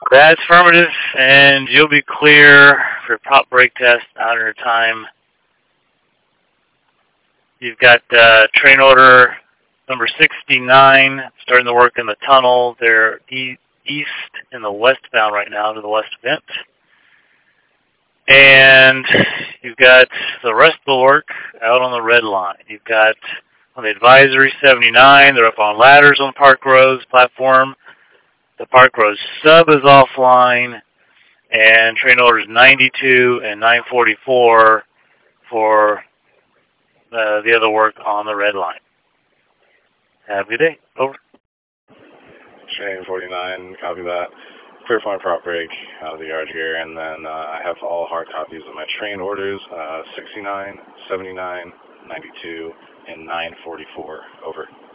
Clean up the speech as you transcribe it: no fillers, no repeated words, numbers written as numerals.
That's affirmative, and you'll be clear for your prop brake test out of your time. You've got train order number 69 starting to work in the tunnel. They're east in the westbound right now to the west vent. And you've got the rest of the work out on the red line. You've got on the advisory 79, they're up on ladders on Park Road's platform. The Park Road sub is offline, and train orders 92 and 944 for the other work on the red line. Have a good day. Over. Train 49, copy that. Clear for my prop break out of the yard here, and then I have all hard copies of my train orders, 69, 79, 92, and 944. Over.